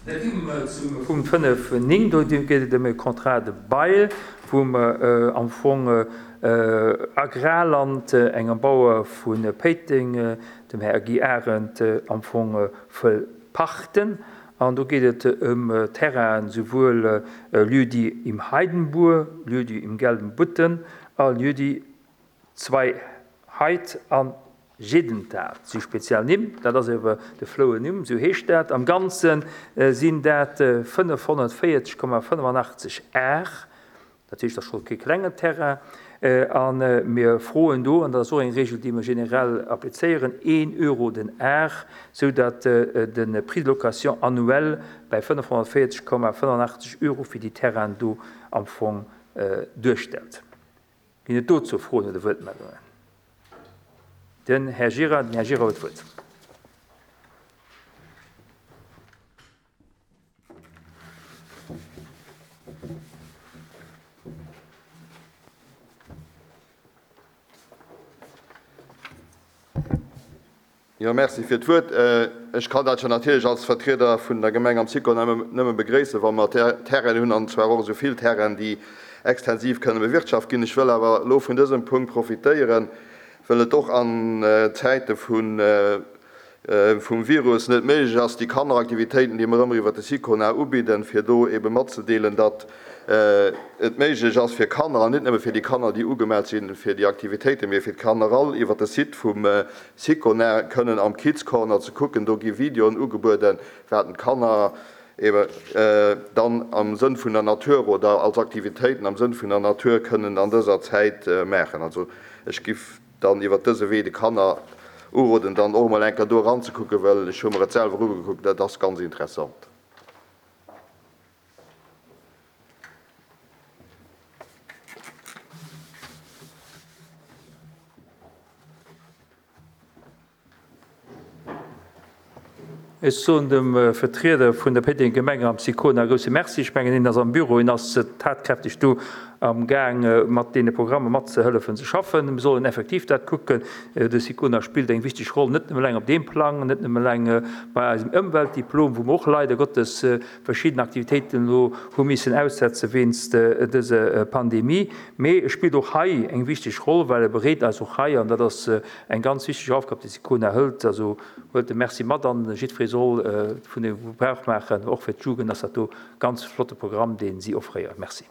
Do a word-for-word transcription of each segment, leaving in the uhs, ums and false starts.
Punkt fünf Ning geht dem Kontrat de Beil, wo man äh, am Fong äh, Agrarland äh, engem Bauer vun äh, Peting, äh, dem Herr G. Arendt äh, am Fong äh, verpachten. Und da geht es um äh, Terrain sowohl äh, Lüdi im Heidenbuhr, Lüdi im Gelben Butten, als Lüdi zwei Heid an Jedentat sie speziell nimmt, dat das iwwer de Floe nimm so hecht dat am ganzen äh, sinn dat äh, fünfhundertvierzig Komma fünfundachtzig R, dat ist das schon klenge Terra äh, an äh, mir frohen do an der so en Regel, die man generell appliieren een Euro den R, so dat äh, den Prislokation annuell bei fünfhundertvierzig Komma fünfundachtzig Euro für die Terra do am Fond äh, durchstellt. Gi do zu froh de Weltmeldungen. Den Herr Gira, den Herr Gira hat Wort. Ja, merci für das Wort. Äh, ich kann das schon natürlich als Vertreter von der Gemeinde am Siko nicht mehr begrüßen, weil wir Terren haben, und zwar auch so viele Terren, die extensiv können bewirtschaften. Ich will aber nur von diesem Punkt profitieren, weil doch an äh, Zeiten von, äh, äh, vom Virus nicht möglich ist, die Kanneraktivitäten, die wir immer über das Siko anbieten, für da eben mitzuteilen, dass äh, es möglich ist für Kanner, nicht nur für die Kanner, die angemeldet sind, für die Aktivitäten, sondern für die Kanner, über das Site vom äh, Siko können am Kids Corner zu gucken, da die Videos angeboten werden, Kanner eben äh, dann am Sinn von der Natur oder als Aktivitäten am Sinn von der Natur können an dieser Zeit äh, machen. Also ich gebe dann iwwer dëse wee de Kanner Uroden dann auch mal enker do ranzugucken, well ich schon mal selber rübergeguckt, das ist ganz interessant. Es so dem äh, Vertreter vun der Peting Gemenge am Sikon a grosse Merzimengen in ass am Büro in ass tatkräftig du am Gang äh, mat de Programme mat ze hëllefen ze schaffen, so effektiv dat kucken. Äh, de Sikoner spielt eng wichtig Rolle net leng op dem Plan, net länge bei als Umweltdiplom, wo och leider Gottes äh, verschiedene Aktivitäten lo ho missen aussetze winst äh, dese äh, Pandemie. Mei spielt doch Hai eng wichtig Rolle, weil er berät also Hai an dat das äh, eng ganz wichtig Aufgabe die Sikoner erhëlt. Also wollte Merci mat an Schiedfri soll äh, vun de Verbrauch machen och fir Jugend as dat ganz flotte Programm den sie offreiert. Merci.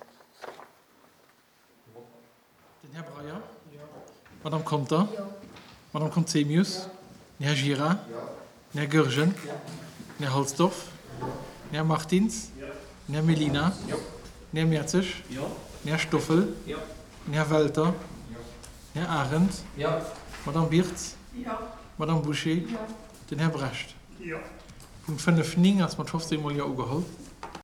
Den Herr Breyer? Ja. Madame Konter? Ja. Madame Konzemius? Ja. Herr Gira? Ja. Herr Gürgen? Ja. Herr Holzdorf? Ja. Herr Martins? Ja. Herr Melina? Ja. Herr Merzig? Ja. Herr Stoffel? Ja. Herr Walter? Ja. Herr Arendt? Ja. Madame Birz? Ja. Madame Boucher? Ja. Den Herr Brecht? Ja. Punkt fünf Ning, als man fünfzehn Mal ja geholt.